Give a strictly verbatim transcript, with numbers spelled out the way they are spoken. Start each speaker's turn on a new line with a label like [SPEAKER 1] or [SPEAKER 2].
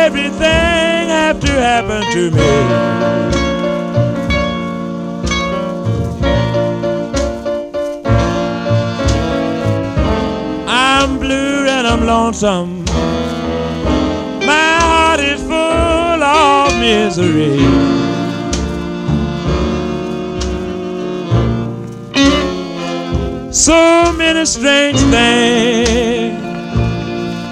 [SPEAKER 1] everything have to happen to me? I'm blue and I'm lonesome. My heart is full of misery. So many strange things